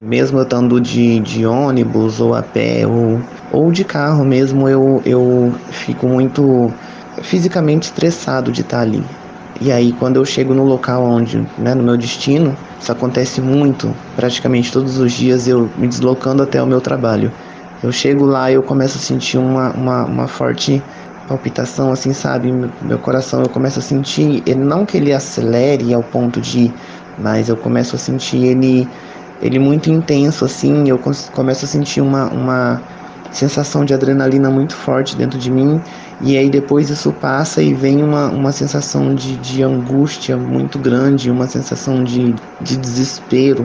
Mesmo eu estando de ônibus ou a pé ou de carro mesmo, eu fico muito fisicamente estressado de estar ali. E aí quando eu chego no local onde, né, no meu destino, isso acontece muito, praticamente todos os dias eu me deslocando até o meu trabalho. Eu chego lá e eu começo a sentir uma forte palpitação, assim, sabe? Meu coração, eu começo a sentir, não que ele acelere ao ponto de, mas eu começo a sentir ele muito intenso, assim, eu começo a sentir uma sensação de adrenalina muito forte dentro de mim, e aí depois isso passa e vem uma sensação de angústia muito grande, uma sensação de desespero.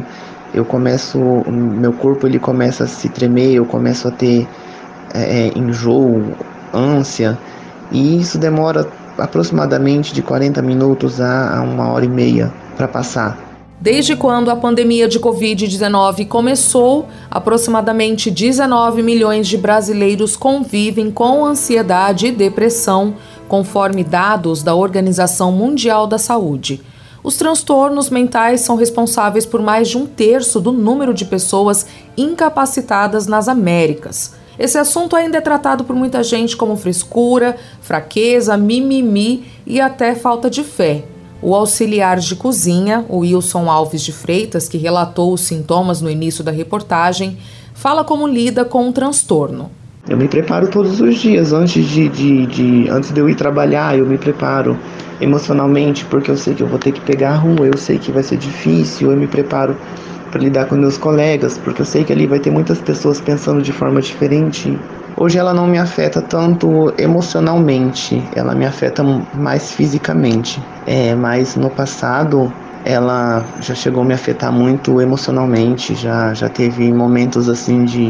Meu corpo ele começa a se tremer, eu começo a ter enjoo, ânsia, e isso demora aproximadamente de 40 minutos a 1h30 para passar. Desde quando a pandemia de Covid-19 começou, aproximadamente 19 milhões de brasileiros convivem com ansiedade e depressão, conforme dados da Organização Mundial da Saúde. Os transtornos mentais são responsáveis por mais de 1/3 do número de pessoas incapacitadas nas Américas. Esse assunto ainda é tratado por muita gente como frescura, fraqueza, mimimi e até falta de fé. O auxiliar de cozinha, o Wilson Alves de Freitas, que relatou os sintomas no início da reportagem, fala como lida com o transtorno. Eu me preparo todos os dias, antes de eu ir trabalhar, eu me preparo emocionalmente, porque eu sei que eu vou ter que pegar a rua, eu sei que vai ser difícil, eu me preparo para lidar com meus colegas, porque eu sei que ali vai ter muitas pessoas pensando de forma diferente. Hoje ela não me afeta tanto emocionalmente, ela me afeta mais fisicamente. Mas no passado ela já chegou a me afetar muito emocionalmente, já teve momentos assim de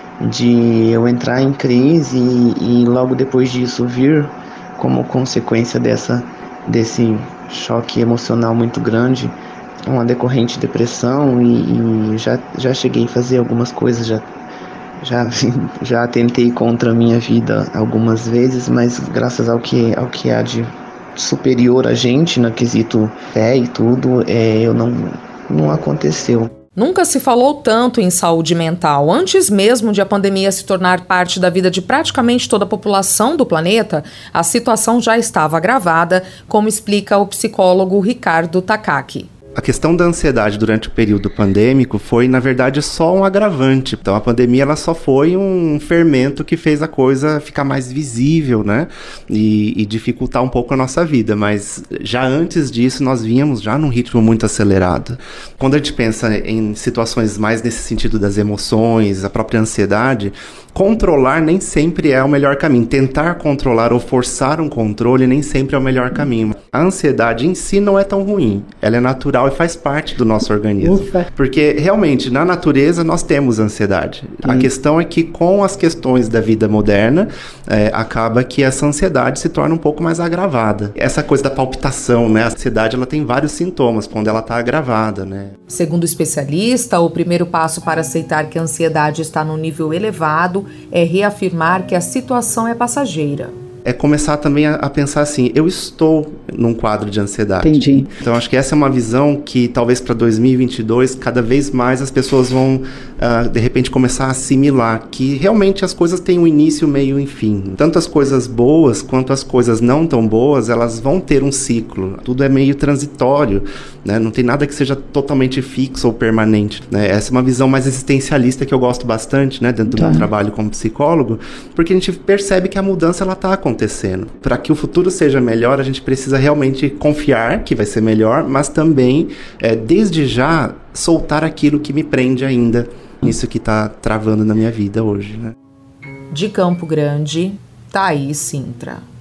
eu entrar em crise e logo depois disso vir como consequência desse choque emocional muito grande, uma decorrente depressão e já cheguei a fazer algumas coisas, já tentei contra a minha vida algumas vezes, mas graças ao que há de superior a gente no quesito fé e tudo, não aconteceu. Nunca se falou tanto em saúde mental. Antes mesmo de a pandemia se tornar parte da vida de praticamente toda a população do planeta, a situação já estava agravada, como explica o psicólogo Ricardo Takaki. A questão da ansiedade durante o período pandêmico foi, na verdade, só um agravante. Então, a pandemia ela só foi um fermento que fez a coisa ficar mais visível, né? E dificultar um pouco a nossa vida. Mas já antes disso, nós vínhamos já num ritmo muito acelerado. Quando a gente pensa em situações mais nesse sentido das emoções, a própria ansiedade, controlar nem sempre é o melhor caminho. Tentar controlar ou forçar um controle nem sempre é o melhor caminho. A ansiedade em si não é tão ruim. Ela é natural e faz parte do nosso organismo. Ufa. Porque, realmente, na natureza, nós temos ansiedade. A questão é que, com as questões da vida moderna, acaba que essa ansiedade se torna um pouco mais agravada. Essa coisa da palpitação, né? A ansiedade, ela tem vários sintomas quando ela está agravada, né? Segundo o especialista, o primeiro passo para aceitar que a ansiedade está num nível elevado é reafirmar que a situação é passageira. É começar também a pensar assim, eu estou num quadro de ansiedade. Entendi. Então, acho que essa é uma visão que talvez para 2022, cada vez mais as pessoas vão, de repente, começar a assimilar que realmente as coisas têm um início, meio e fim. Tanto as coisas boas quanto as coisas não tão boas, elas vão ter um ciclo. Tudo é meio transitório, né? Não tem nada que seja totalmente fixo ou permanente, né? Essa é uma visão mais existencialista que eu gosto bastante, né? Dentro do meu trabalho como psicólogo, porque a gente percebe que a mudança ela está acontecendo. Para que o futuro seja melhor, a gente precisa realmente confiar que vai ser melhor, mas também, desde já, soltar aquilo que me prende ainda nisso que está travando na minha vida hoje, né? De Campo Grande, Thaís Sintra.